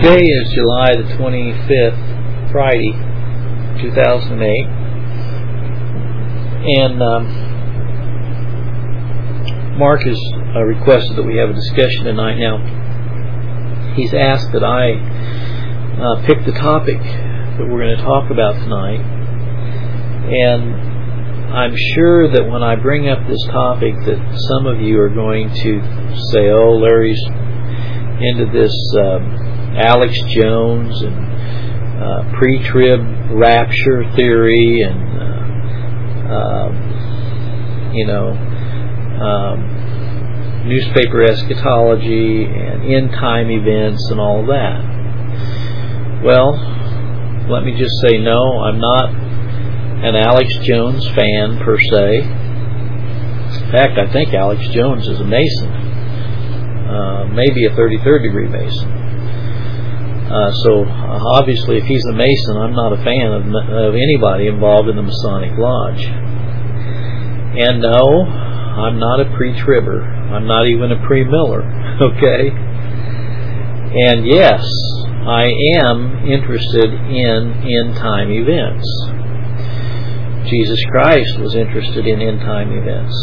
Today is July the 25th, Friday, 2008, and Mark has requested that we have a discussion tonight. Now, he's asked that I pick the topic that we're going to talk about tonight, and I'm sure that when I bring up this topic that some of you are going to say, oh, Larry's into this Alex Jones and pre-trib rapture theory and newspaper eschatology and end-time events and all that. Well, let me just say no, I'm not an Alex Jones fan per se. In fact, I think Alex Jones is a Mason, maybe a 33rd degree Mason. So obviously, if he's a Mason, I'm not a fan of anybody involved in the Masonic Lodge. And no, I'm not a pre-tribber. I'm not even a pre-miller. Okay. And yes, I am interested in end-time events. Jesus Christ was interested in end-time events.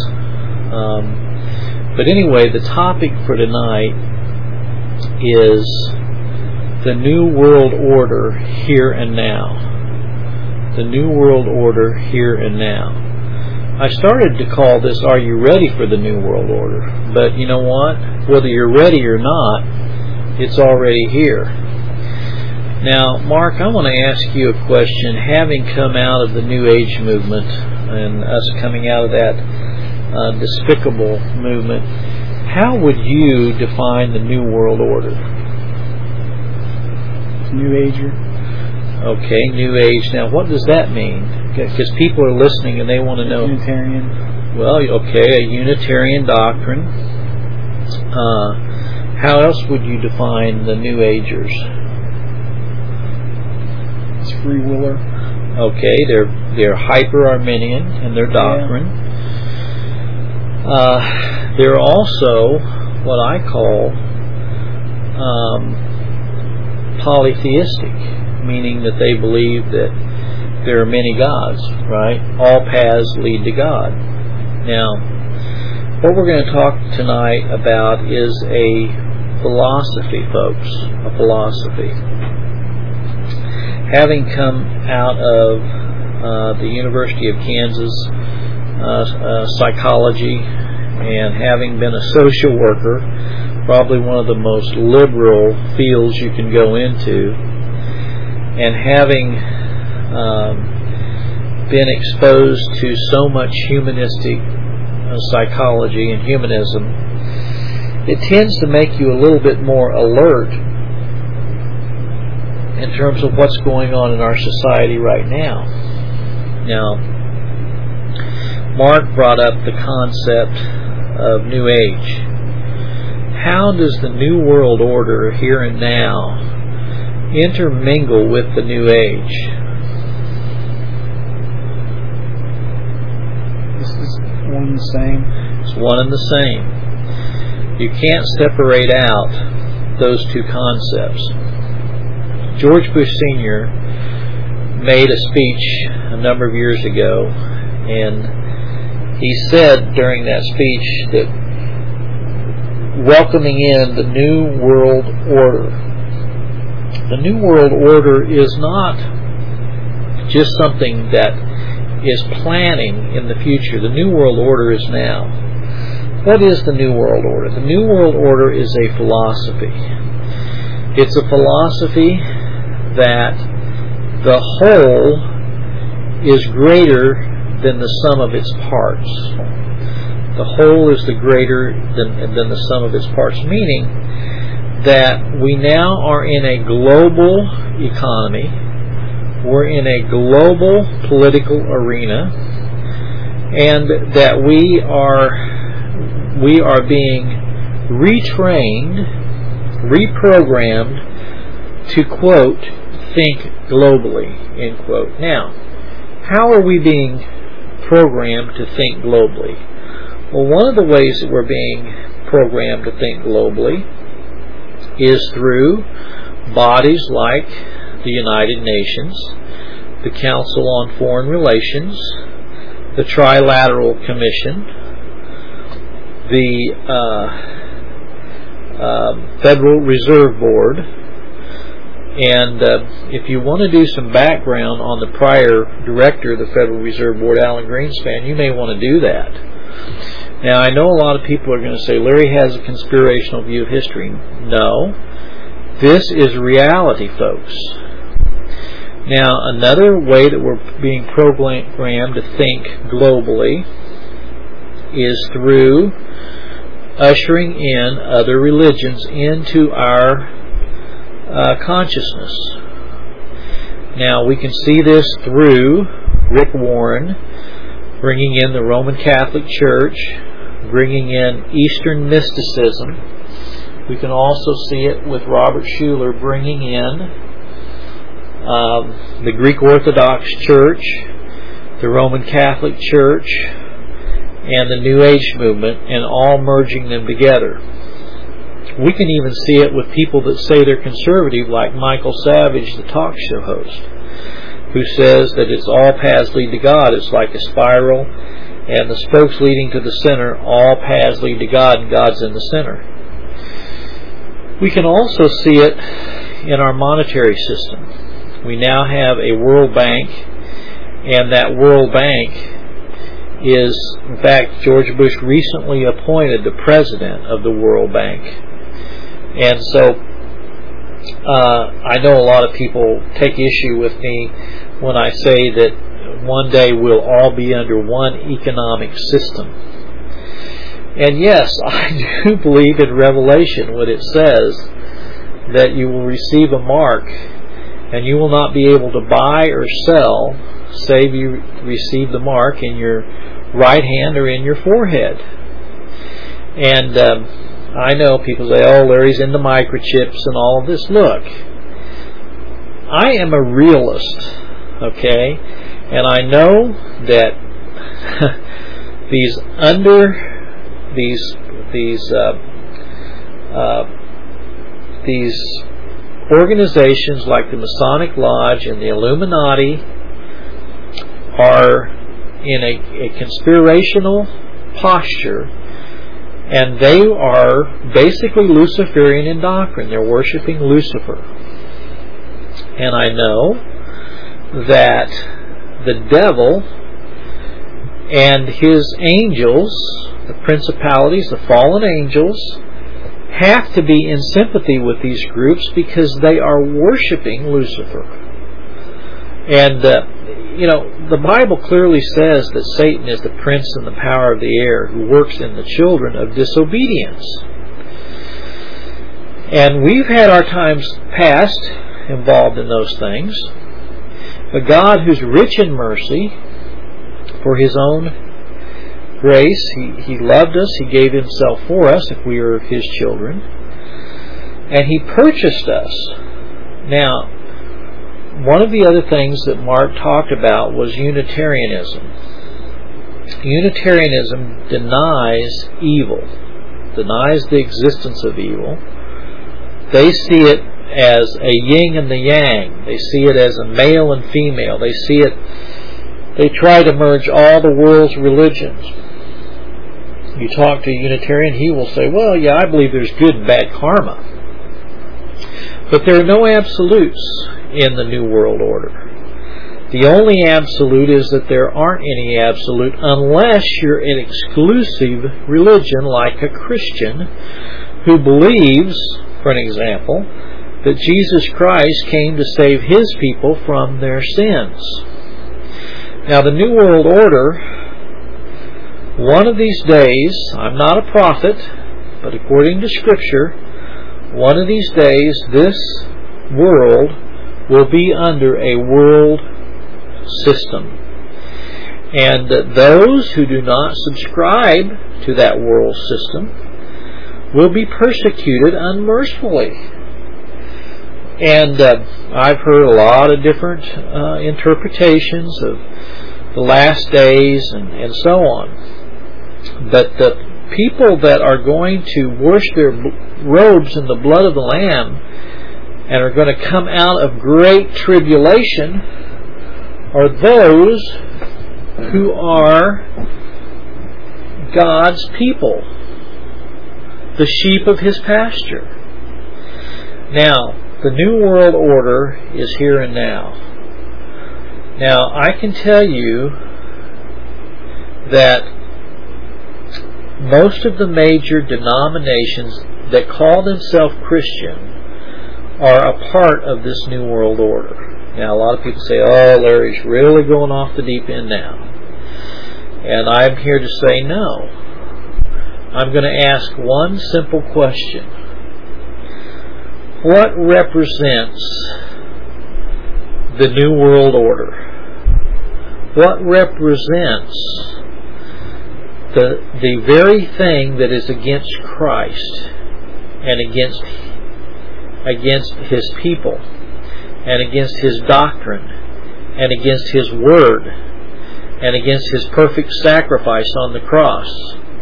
But anyway, the topic for tonight is the New World Order here and now. The New World Order here and now. I started to call this, Are You Ready for the New World Order? But you know what? Whether you're ready or not, it's already here. Now, Mark, I want to ask you a question. Having come out of the New Age movement and us coming out of that despicable movement, how would you define the New World Order? New Ager. Okay, New Age. Now, what does that mean? Because people are listening and they want to know. Unitarian. Well, okay, a Unitarian doctrine. How else would you define the New Agers? It's free willer. Okay, they're hyper-Arminian in their doctrine. Yeah. They're also what I call polytheistic, meaning that they believe that there are many gods, right? All paths lead to God. Now, what we're going to talk tonight about is a philosophy, folks, a philosophy. Having come out of the University of Kansas psychology and having been a social worker, probably one of the most liberal fields you can go into, and having been exposed to so much humanistic psychology and humanism, it tends to make you a little bit more alert in terms of what's going on in our society right now. Now, Mark brought up the concept of New Age. How does the New World Order here and now intermingle with the New Age? This is one and the same. It's one and the same. You can't separate out those two concepts. George Bush Sr. made a speech a number of years ago, and he said during that speech that welcoming in the New World Order. The New World Order is not just something that is planning in the future. The New World Order is now. What is the New World Order? The New World Order is a philosophy. It's a philosophy that the whole is greater than the sum of its parts. The whole is greater than the sum of its parts, meaning that we now are in a global economy, we're in a global political arena, and that we are being retrained, reprogrammed to, quote, think globally, end quote. Now, how are we being programmed to think globally? Well, one of the ways that we're being programmed to think globally is through bodies like the United Nations, the Council on Foreign Relations, the Trilateral Commission, the Federal Reserve Board. And if you want to do some background on the prior director of the Federal Reserve Board, Alan Greenspan, you may want to do that. Now, I know a lot of people are going to say, Larry has a conspirational view of history. No. This is reality, folks. Now, another way that we're being programmed to think globally is through ushering in other religions into our consciousness. Now, we can see this through Rick Warren bringing in the Roman Catholic Church, bringing in Eastern mysticism. We can also see it with Robert Schuller bringing in the Greek Orthodox Church, the Roman Catholic Church, and the New Age movement, and all merging them together. We can even see it with people that say they're conservative, like Michael Savage, the talk show host, who says that it's all paths lead to God. It's like a spiral, and the spokes leading to the center, all paths lead to God, and God's in the center. We can also see it in our monetary system. We now have a World Bank, and that World Bank is, in fact, George Bush recently appointed the president of the World Bank. And so I know a lot of people take issue with me when I say that one day we'll all be under one economic system. And yes, I do believe in Revelation when it says that you will receive a mark and you will not be able to buy or sell save you receive the mark in your right hand or in your forehead. And I know people say, oh, Larry's into microchips and all of this. Look, I am a realist, okay? And I know that these organizations like the Masonic Lodge and the Illuminati are in a conspirational posture, and they are basically Luciferian in doctrine. They're worshiping Lucifer. And I know that the devil and his angels, the principalities, the fallen angels, have to be in sympathy with these groups because they are worshiping Lucifer. And, the Bible clearly says that Satan is the prince and the power of the air who works in the children of disobedience. And we've had our times past involved in those things. But God, who's rich in mercy, for His own grace, He loved us, He gave Himself for us if we are His children, and He purchased us. Now, one of the other things that Mark talked about was Unitarianism. Unitarianism denies evil, denies the existence of evil. They see it as a yin and the yang. They see it as a male and female. They try to merge all the world's religions. You talk to a Unitarian, he will say, well, yeah, I believe there's good and bad karma. But there are no absolutes in the New World Order. The only absolute is that there aren't any absolute unless you're an exclusive religion like a Christian who believes, for an example, that Jesus Christ came to save His people from their sins. Now, the New World Order, one of these days, I'm not a prophet, but according to Scripture, one of these days, this world will be under a world system. And those who do not subscribe to that world system will be persecuted unmercifully. And I've heard a lot of different interpretations of the last days and so on. But the people that are going to wash their robes in the blood of the Lamb and are going to come out of great tribulation are those who are God's people, the sheep of His pasture. Now, the New World Order is here and now. Now, I can tell you that most of the major denominations that call themselves Christian are a part of this New World Order. Now, a lot of people say, oh, Larry's really going off the deep end now. And I'm here to say no. I'm going to ask one simple question. What represents the New World Order? What represents the very thing that is against Christ and against His people and against His doctrine and against His word and against His perfect sacrifice on the cross?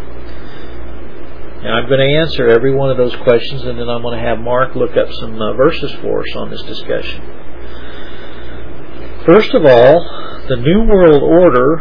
Now, I'm going to answer every one of those questions, and then I'm going to have Mark look up some verses for us on this discussion. First of all, the New World Order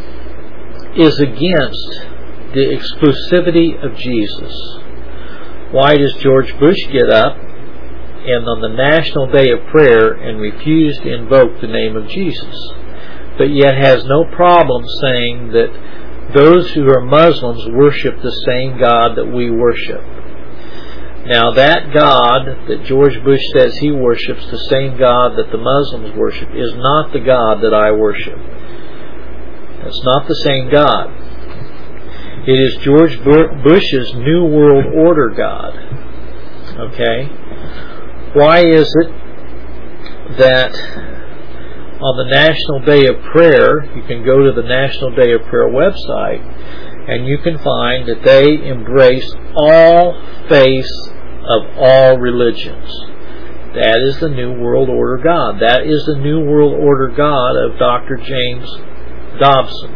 is against the exclusivity of Jesus. Why does George Bush get up and on the National Day of Prayer and refuse to invoke the name of Jesus, but yet has no problem saying that those who are Muslims worship the same God that we worship? Now, that God that George Bush says he worships, the same God that the Muslims worship, is not the God that I worship. It's not the same God. It is George Bush's New World Order God. Okay? Why is it that on the National Day of Prayer, you can go to the National Day of Prayer website, and you can find that they embrace all faiths of all religions? That is the New World Order God. That is the New World Order God of Dr. James Dobson.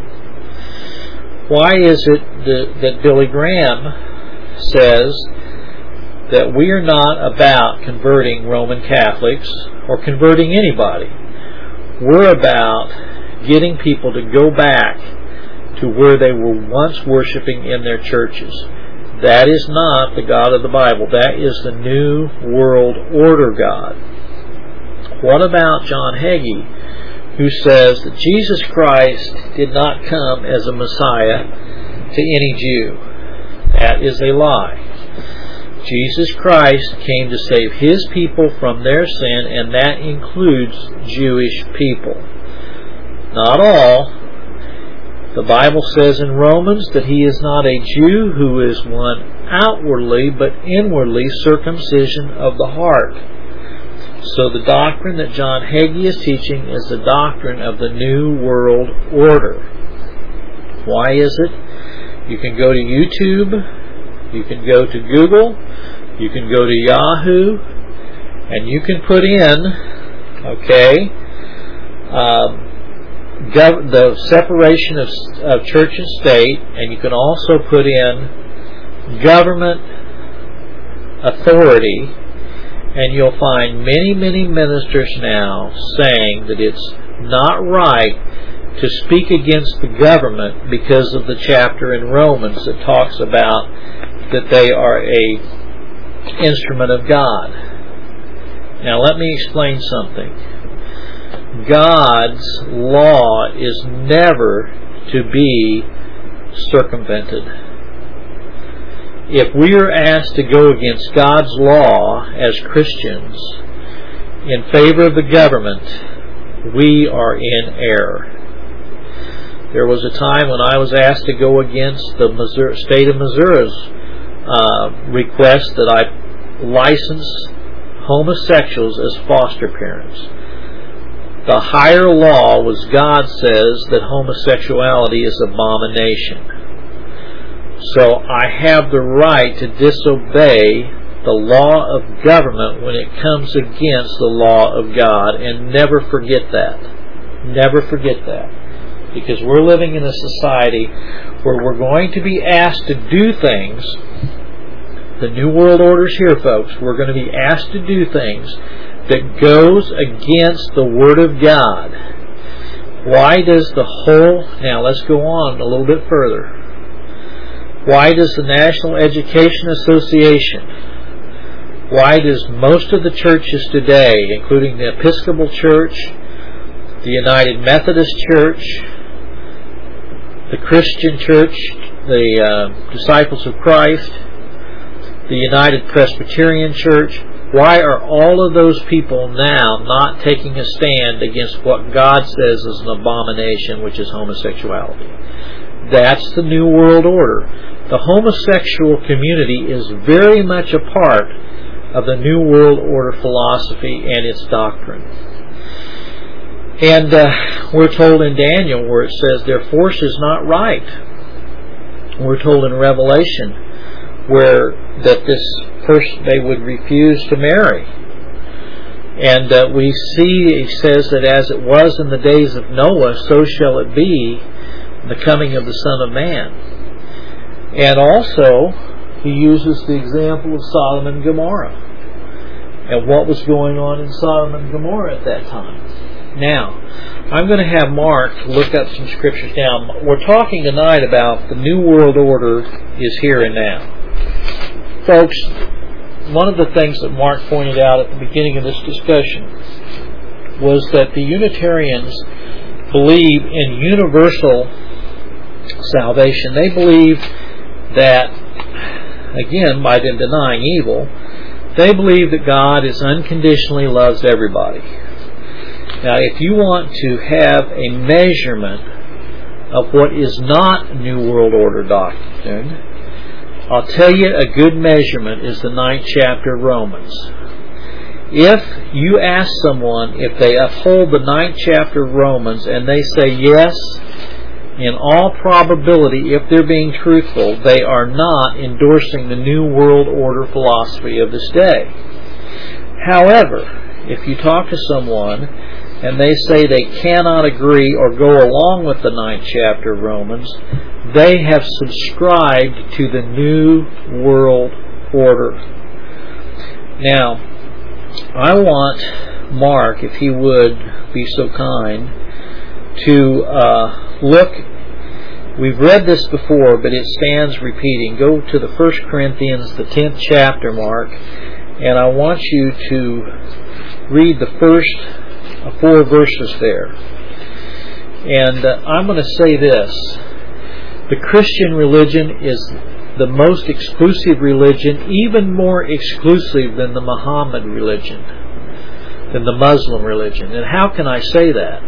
Why is it that Billy Graham says that we are not about converting Roman Catholics or converting anybody? We're about getting people to go back to where they were once worshiping in their churches. That is not the God of the Bible. That is the New World Order God. What about John Hagee, who says that Jesus Christ did not come as a Messiah to any Jew? That is a lie. Jesus Christ came to save His people from their sin, and that includes Jewish people. Not all. The Bible says in Romans that He is not a Jew who is one outwardly, but inwardly circumcision of the heart. So the doctrine that John Hagee is teaching is the doctrine of the New World Order. Why is it? You can go to YouTube, you can go to Google, you can go to Yahoo, and you can put in, the separation of church and state, and you can also put in government authority, and you'll find many, many ministers now saying that it's not right to speak against the government because of the chapter in Romans that talks about that they are a instrument of God. Now let me explain something. God's law is never to be circumvented. If we are asked to go against God's law as Christians in favor of the government, we are in error. There was a time when I was asked to go against the state of Missouri's request that I license homosexuals as foster parents. The higher law was God says that homosexuality is abomination. So I have the right to disobey the law of government when it comes against the law of God, and never forget that. Never forget that. Because we're living in a society where we're going to be asked to do things the New World Order's here, folks. We're going to be asked to do things that goes against the Word of God. Why does the whole... Now, let's go on a little bit further. Why does the National Education Association, why does most of the churches today, including the Episcopal Church, the United Methodist Church, the Christian Church, the Disciples of Christ, the United Presbyterian Church, why are all of those people now not taking a stand against what God says is an abomination, which is homosexuality? That's the New World Order. The homosexual community is very much a part of the New World Order philosophy and its doctrine. And we're told in Daniel where it says their force is not right. We're told in Revelation where that this person, they would refuse to marry. And we see, he says that as it was in the days of Noah, so shall it be in the coming of the Son of Man. And also, he uses the example of Sodom and Gomorrah and what was going on in Sodom and Gomorrah at that time. Now, I'm going to have Mark look up some scriptures. Now, we're talking tonight about the New World Order is here and now. Folks, one of the things that Mark pointed out at the beginning of this discussion was that the Unitarians believe in universal salvation. They believe that, again, by them denying evil, they believe that God is unconditionally loves everybody. Now, if you want to have a measurement of what is not New World Order doctrine, I'll tell you a good measurement is the 9th chapter of Romans. If you ask someone if they uphold the 9th chapter of Romans and they say yes, in all probability, if they're being truthful, they are not endorsing the New World Order philosophy of this day. However, if you talk to someone and they say they cannot agree or go along with the 9th chapter of Romans, they have subscribed to the New World Order. Now, I want Mark, if he would be so kind, to look. We've read this before, but it stands repeating. Go to the 1 Corinthians, the 10th chapter, Mark, and I want you to read the first 4 verses there. And I'm going to say this. The Christian religion is the most exclusive religion, even more exclusive than the Muhammad religion, than the Muslim religion. And how can I say that?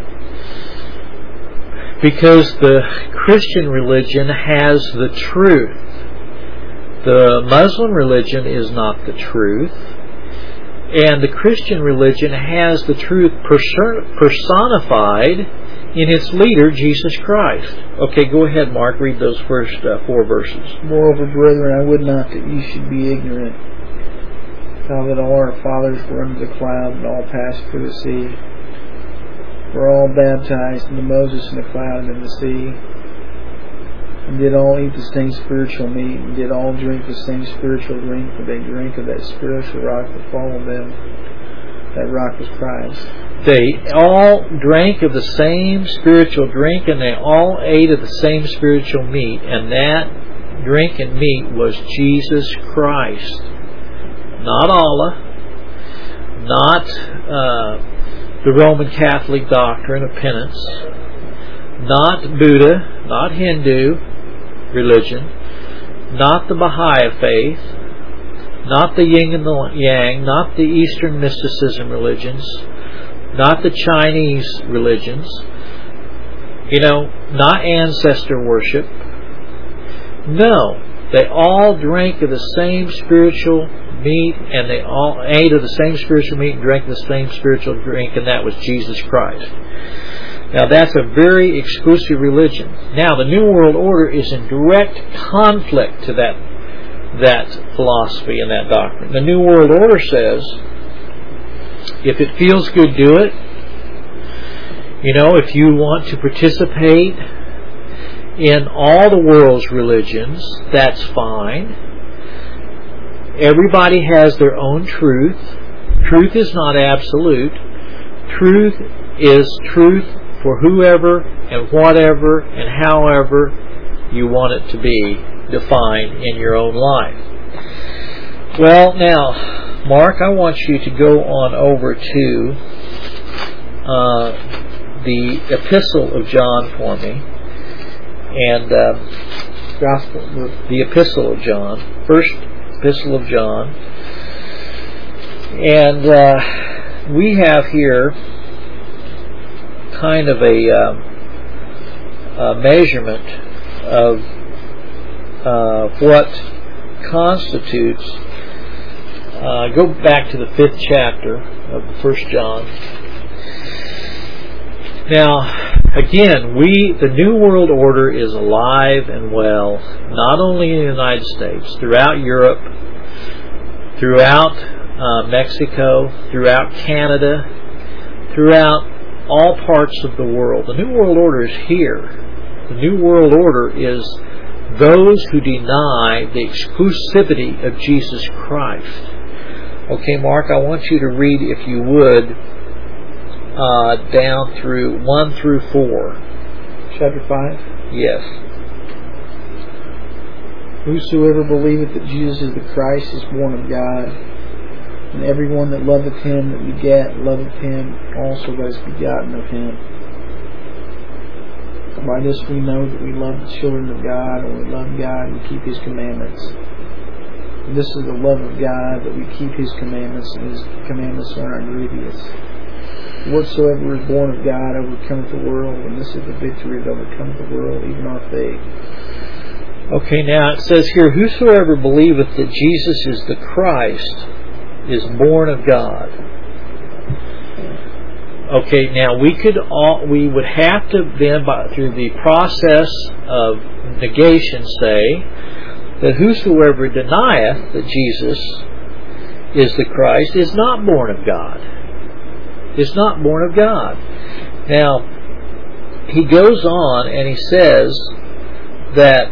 Because the Christian religion has the truth. The Muslim religion is not the truth. And the Christian religion has the truth personified in its leader, Jesus Christ. Okay, go ahead, Mark. Read those first 4 verses. Moreover, brethren, I would not that you should be ignorant, how that all our fathers were under the cloud, and all passed through the sea, were all baptized into Moses in the cloud and in the sea, and did all eat the same spiritual meat, and did all drink the same spiritual drink, for they drank of that spiritual rock that followed them. That rock was Christ. They all drank of the same spiritual drink, and they all ate of the same spiritual meat, and that drink and meat was Jesus Christ. Not Allah, not the Roman Catholic doctrine of penance, not Buddha, not Hindu religion, not the Baha'i faith, not the yin and the yang, not the Eastern mysticism religions, not the Chinese religions, not ancestor worship. No, they all drank of the same spiritual meat, and they all ate of the same spiritual meat and drank the same spiritual drink, and that was Jesus Christ. Now, that's a very exclusive religion. Now, the New World Order is in direct conflict to that philosophy and that doctrine. The New World Order says, if it feels good, do it. If you want to participate in all the world's religions, that's fine. everybody has their own truth. Truth is not absolute. Truth is truth for whoever and whatever and however you want it to be defined in your own life. Well, now, Mark, I want you to go on over to the Epistle of John for me. And the Epistle of John, First Epistle of John. And we have here kind of a measurement of what constitutes. Go back to the 5th chapter of the 1st John. Now, again, the New World Order is alive and well, not only in the United States, throughout Europe, throughout Mexico, throughout Canada, throughout all parts of the world. The New World Order is here. The New World Order is those who deny the exclusivity of Jesus Christ. Okay, Mark, I want you to read, if you would, down through 1 through 4. Chapter 5? Yes. Whosoever believeth that Jesus is the Christ is born of God, and everyone that loveth him that begat loveth him also that is begotten of him. And by this we know that we love the children of God, and we love God and keep his commandments. And this is the love of God, that we keep his commandments, and his commandments are not grievous. Whatsoever is born of God overcometh the world, and this is the victory that overcometh the world, even our faith. Okay, now it says here, whosoever believeth that Jesus is the Christ is born of God. Okay, now we would have to then, through the process of negation, say that whosoever denieth that Jesus is the Christ is not born of God. Is not born of God. Now, he goes on and he says that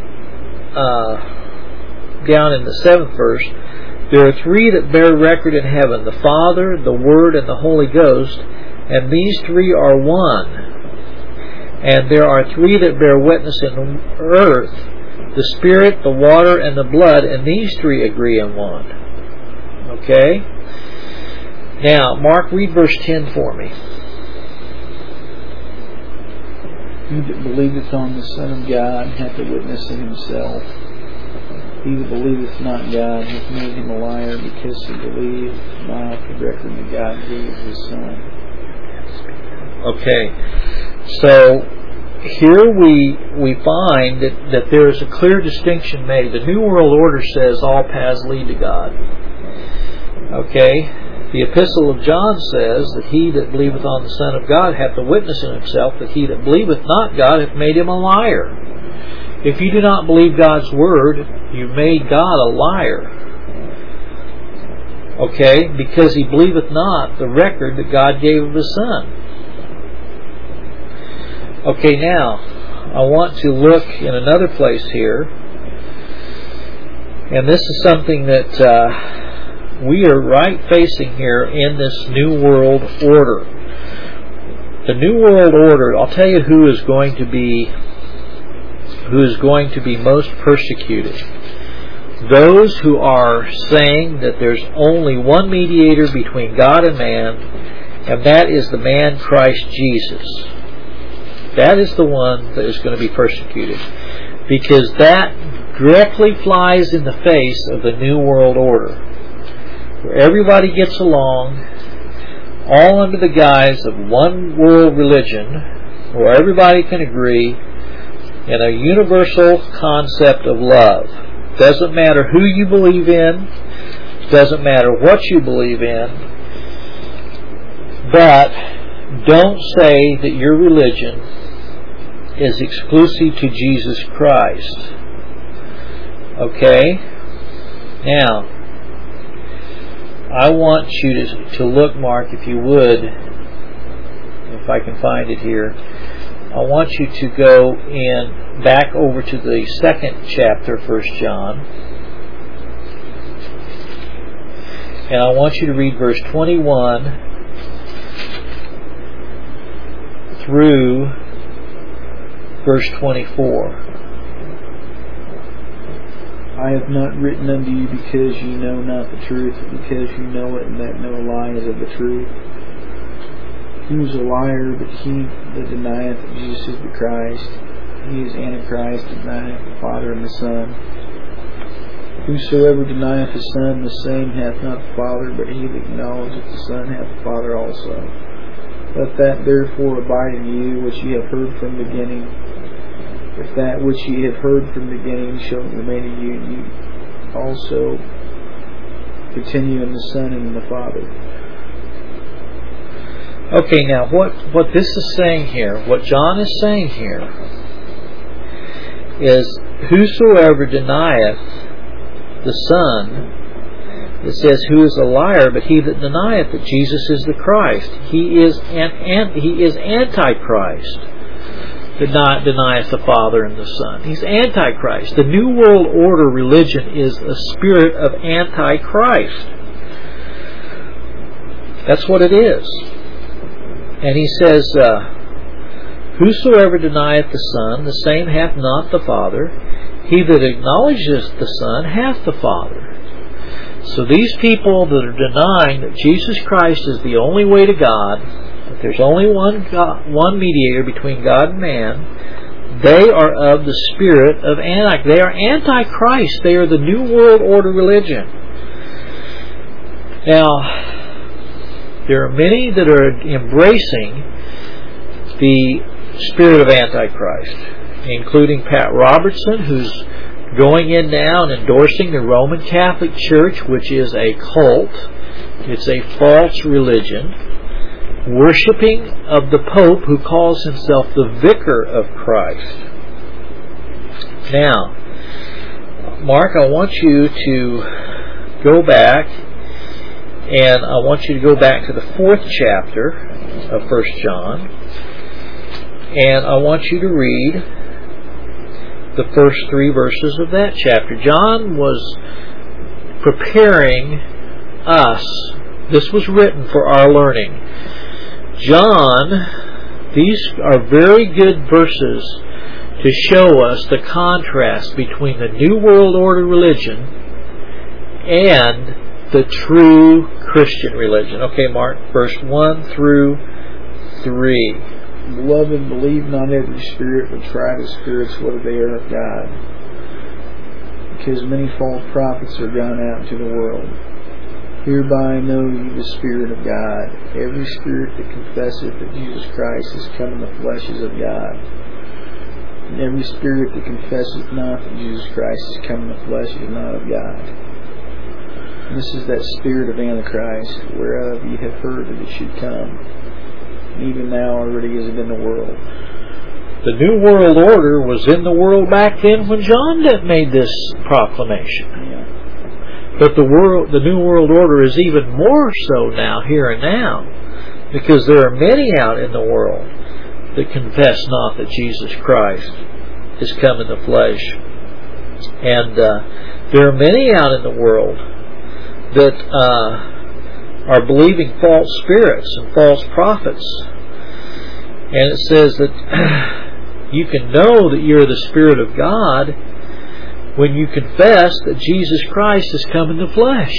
down in the 7th verse, there are 3 that bear record in heaven, the Father, the Word, and the Holy Ghost, and these 3 are one. And there are 3 that bear witness in earth, the Spirit, the water, and the blood, and these 3 agree in one. Okay? Now, Mark, read verse 10 for me. He that believeth on the Son of God hath a witness in himself. He that believeth not God hath made him a liar, because he believed not the record that God gave his Son. Okay, so here we find that there is a clear distinction made. The New World Order says all paths lead to God. Okay, the Epistle of John says that he that believeth on the Son of God hath a witness in himself, that he that believeth not God hath made him a liar. If you do not believe God's Word, you made God a liar. Okay, because he believeth not the record that God gave of his Son. Okay, now, I want to look in another place here, and this is something that we are right facing here in this New World Order. The New World Order, I'll tell you who is going to be most persecuted. Those who are saying that there's only one mediator between God and man, and that is the man Christ Jesus. That is the one that is going to be persecuted, because that directly flies in the face of the New World Order, where everybody gets along, all under the guise of one world religion, where everybody can agree in a universal concept of love. Doesn't matter who you believe in, doesn't matter what you believe in, but don't say that your religion is exclusive to Jesus Christ. Okay? Now, I want you to look, Mark, if you would, if I can find it here. I want you to go back over to the 2nd chapter, 1 John. And I want you to read verse 21 through verse 24. I have not written unto you because ye know not the truth, but because you know it, and that no lie is of the truth. Who is a liar but he that denieth that Jesus is the Christ? He is Antichrist, denieth the Father and the Son. Whosoever denieth the Son, the same hath not the Father, but he that acknowledgeth the Son hath the Father also. Let that therefore abide in you which ye have heard from the beginning. If that which ye have heard from the beginning shall remain in you, ye also continue in the Son and in the Father. Okay, now what this is saying here, what John is saying here, is whosoever denieth the Son, it says, who is a liar, but he that denieth that Jesus is the Christ. He is Antichrist. Denieth the Father and the Son. He's Antichrist. The New World Order religion is a spirit of Antichrist. That's what it is. And he says, whosoever denieth the Son, the same hath not the Father. He that acknowledges the Son hath the Father. So these people that are denying that Jesus Christ is the only way to God, that there's only one mediator between God and man, they are of the spirit of Antichrist. They are Antichrist. They are the New World Order religion. Now, there are many that are embracing the spirit of Antichrist, including Pat Robertson, who's going in now and endorsing the Roman Catholic Church, which is a cult. It's a false religion, worshipping of the Pope, who calls himself the Vicar of Christ. Now, Mark, I want you to go back, and I want you to go back to the 4th chapter of 1 John, and I want you to read the first 3 verses of that chapter. John was preparing us. This was written for our learning. John, these are very good verses to show us the contrast between the New World Order religion and the true Christian religion. Okay, Mark, verse 1 through 3. Beloved, believe not every spirit, but try the spirits whether they are of God, because many false prophets are gone out into the world. Hereby know ye the Spirit of God. Every spirit that confesseth that Jesus Christ is come in the flesh is of God. And every spirit that confesseth not that Jesus Christ is come in the flesh is not of God. And this is that spirit of Antichrist, whereof ye have heard that it should come. Even now already is it in the world. The New World Order was in the world back then when John made this proclamation. Yeah. But the New World Order is even more so now, here and now, because there are many out in the world that confess not that Jesus Christ is come in the flesh. And there are many out in the world that are believing false spirits and false prophets. And it says that you can know that you're the Spirit of God when you confess that Jesus Christ has come in the flesh.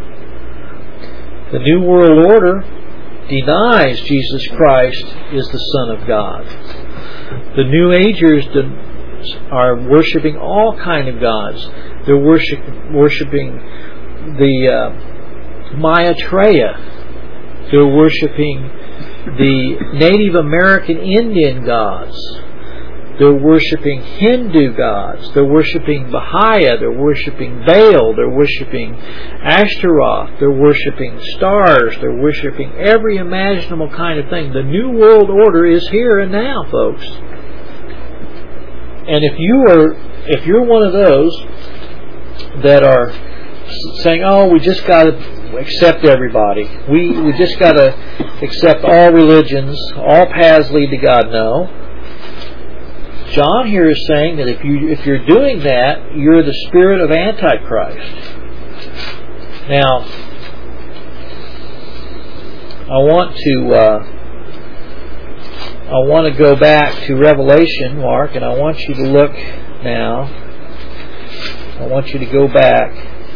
The New World Order denies Jesus Christ is the Son of God. The New Agers are worshiping all kind of gods. They're worshiping the Maitreya. They're worshiping the Native American Indian gods. They're worshiping Hindu gods. They're worshiping Baha'ya. They're worshiping Baal. They're worshiping Ashtaroth. They're worshiping stars. They're worshiping every imaginable kind of thing. The New World Order is here and now, folks. And if you're one of those that are saying, "Oh, we just got to accept everybody. We just got to accept all religions. All paths lead to God." No. John here is saying that if you're doing that, you're the spirit of Antichrist. Now, I want to go back to Revelation, Mark, and I want you to look now. I want you to go back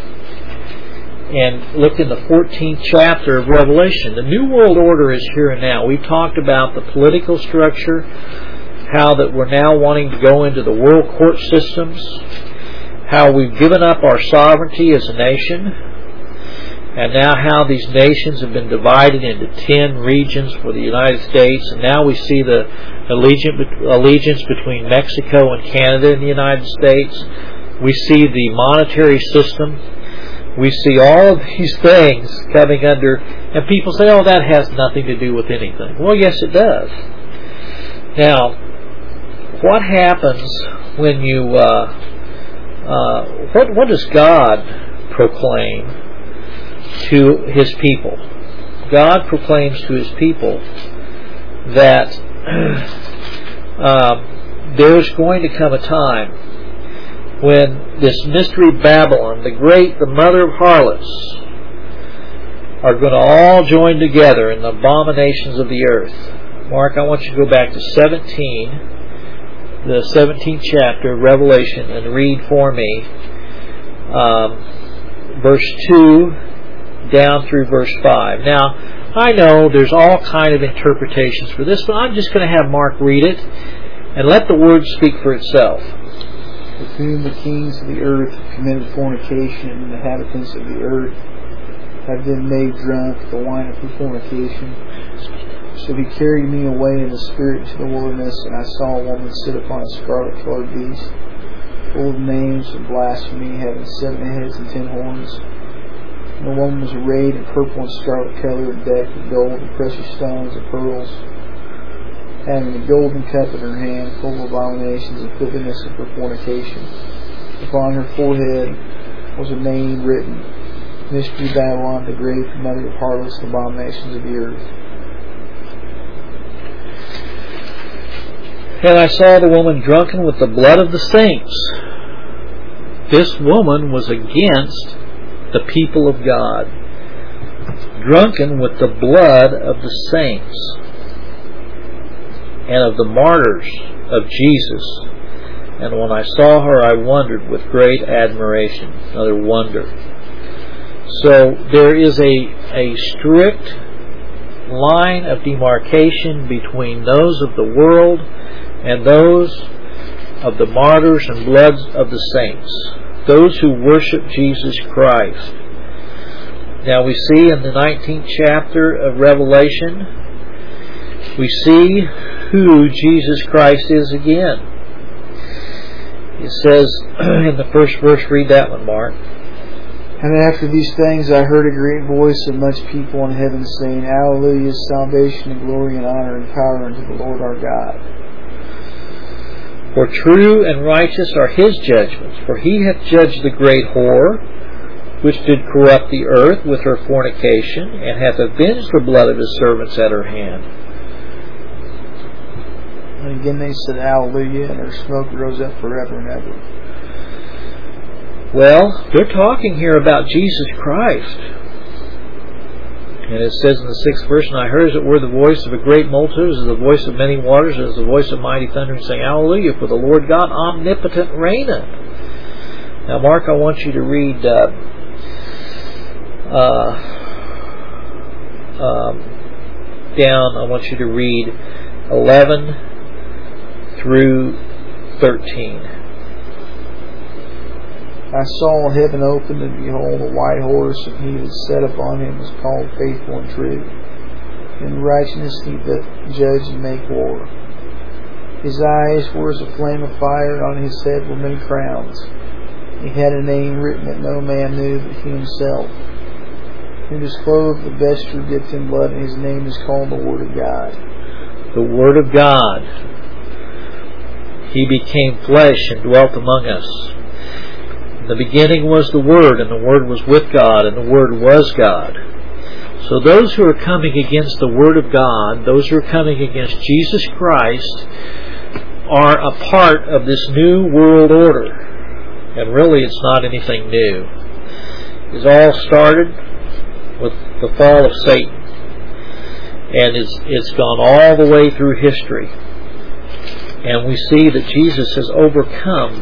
and look in the 14th chapter of Revelation. The New World Order is here and now. We've talked about the political structure, how that we're now wanting to go into the world court systems, how we've given up our sovereignty as a nation, and now how these nations have been divided into 10 regions for the United States, and now we see the allegiance between Mexico and Canada in the United States. We see the monetary system. We see all of these things coming under, and people say, oh, that has nothing to do with anything. Well, yes, it does. Now, what happens when you, what does God proclaim to His people? God proclaims to His people that there's going to come a time when this mystery Babylon, the mother of harlots, are going to all join together in the abominations of the earth. Mark, I want you to go back to 17, the 17th chapter of Revelation, and read for me verse 2 down through verse 5. Now, I know there's all kind of interpretations for this, but I'm just going to have Mark read it and let the word speak for itself. With whom the kings of the earth have committed fornication, and the inhabitants of the earth have been made drunk with the wine of her fornication. So He carried me away in the spirit to the wilderness, and I saw a woman sit upon a scarlet-colored beast, full of names of blasphemy, having 7 heads and 10 horns. And the woman was arrayed in purple and scarlet color, and decked with gold and precious stones and pearls, having a golden cup in her hand, full of abominations and filthiness of her fornication. Upon her forehead was a name written, Mystery Babylon, the Great, the Mother of Harlots, the abominations of the earth. And I saw the woman drunken with the blood of the saints. This woman was against the people of God, drunken with the blood of the saints and of the martyrs of Jesus. And when I saw her, I wondered with great admiration. Another wonder. So there is a strict line of demarcation between those of the world and those of the martyrs and bloods of the saints, those who worship Jesus Christ. Now we see in the 19th chapter of Revelation, we see who Jesus Christ is again. It says in the first verse, read that one, Mark. And after these things I heard a great voice of much people in heaven saying, Alleluia, salvation and glory and honor and power unto the Lord our God. For true and righteous are His judgments, for He hath judged the great whore, which did corrupt the earth with her fornication, and hath avenged the blood of His servants at her hand. And again they said, Alleluia, and her smoke rose up forever and ever. Well, they're talking here about Jesus Christ. And it says in the 6th verse, And I heard as it were the voice of a great multitude, as the voice of many waters, as the voice of mighty thunder, saying, Alleluia, for the Lord God omnipotent reigneth. Now, Mark, I want you to read down, I want you to read 11 through 13. I saw heaven opened, and behold, a white horse, and he that sat upon him was called Faithful and True. In righteousness he doth judge and make war. His eyes were as a flame of fire, and on his head were many crowns. He had a name written that no man knew but he himself. He was clothed with vesture dipped in blood, and his name is called the Word of God. The Word of God. He became flesh and dwelt among us. In the beginning was the Word, and the Word was with God, and the Word was God. So those who are coming against the Word of God, those who are coming against Jesus Christ, are a part of this new world order. And really it's not anything new. It all started with the fall of Satan. And it's gone all the way through history. And we see that Jesus has overcome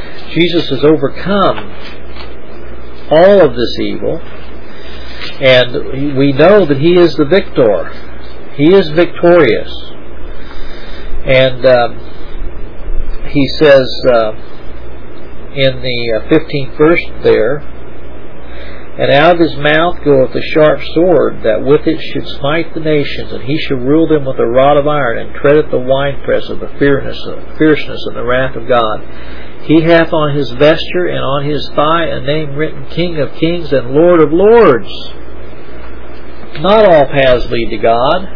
all of this evil. And we know that He is the victor. He is victorious. And He says in the 15th verse there, "And out of His mouth goeth a sharp sword, that with it should smite the nations, and He shall rule them with a rod of iron, and treadeth the winepress of the fierceness and the wrath of God. He hath on His vesture and on His thigh a name written, King of Kings and Lord of Lords." Not all paths lead to God.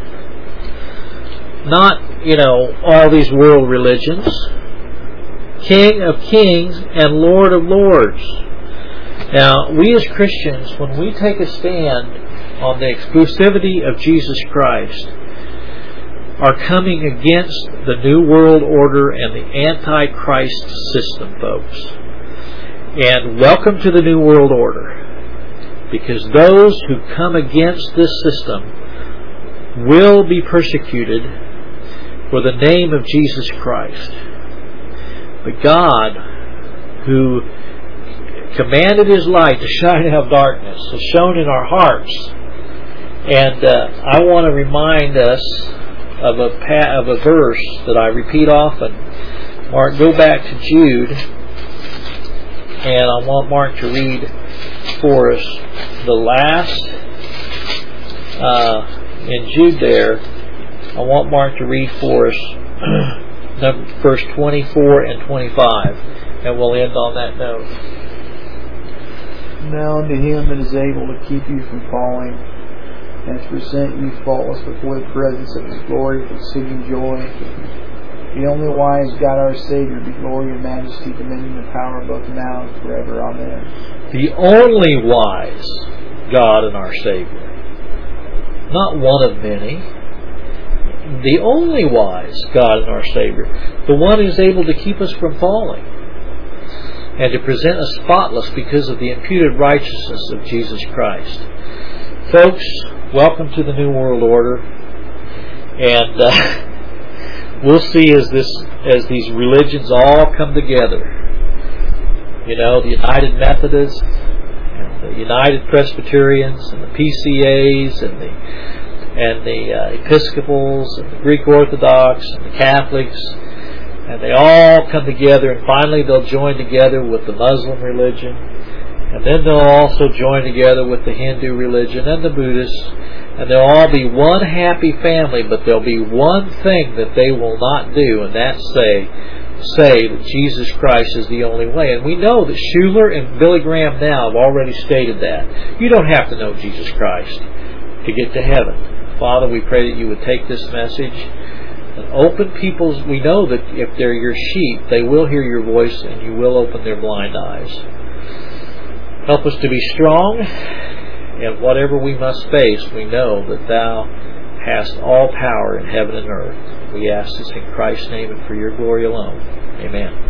Not, all these world religions. King of Kings and Lord of Lords. Now, we as Christians, when we take a stand on the exclusivity of Jesus Christ, are coming against the New World Order and the Antichrist system, folks. And welcome to the New World Order, because those who come against this system will be persecuted for the name of Jesus Christ. But God, who commanded His light to shine out of darkness, has shone in our hearts. And I want to remind us of a verse that I repeat often. Mark, go back to Jude, and I want Mark to read for us the last in Jude there. I want Mark to read for us verse 24 and 25, and we'll end on that note. "Now unto Him that is able to keep you from falling, and to present you faultless before the presence of His glory with exceeding joy, the only wise God our Savior, be glory and majesty, dominion and power, both now and forever. Amen." The only wise God and our Savior. Not one of many. The only wise God and our Savior. The one who's able to keep us from falling, and to present us spotless because of the imputed righteousness of Jesus Christ. Folks, welcome to the New World Order. And we'll see as these religions all come together. The United Methodists, and the United Presbyterians, and the PCAs, and the Episcopals, and the Greek Orthodox, and the Catholics. And they all come together, and finally they'll join together with the Muslim religion. And then they'll also join together with the Hindu religion and the Buddhists. And they'll all be one happy family, but there'll be one thing that they will not do, and that's say that Jesus Christ is the only way. And we know that Schuller and Billy Graham now have already stated that. You don't have to know Jesus Christ to get to heaven. Father, we pray that you would take this message and open people's... We know that if they're your sheep, they will hear your voice, and you will open their blind eyes. Help us to be strong, and whatever we must face, we know that Thou hast all power in heaven and earth. We ask this in Christ's name and for your glory alone. Amen.